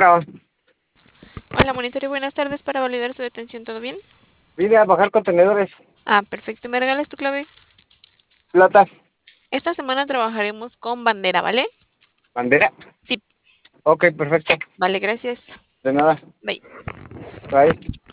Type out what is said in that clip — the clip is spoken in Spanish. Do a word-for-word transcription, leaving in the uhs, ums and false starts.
Hola, monitor, y buenas tardes. Para validar su detención, ¿todo bien? Vine a bajar contenedores. Ah, perfecto. ¿Me regalas tu clave? Plata. Esta semana trabajaremos con bandera, ¿vale? Bandera. Sí, Ok, perfecto. vale, gracias. De nada. Bye. Bye.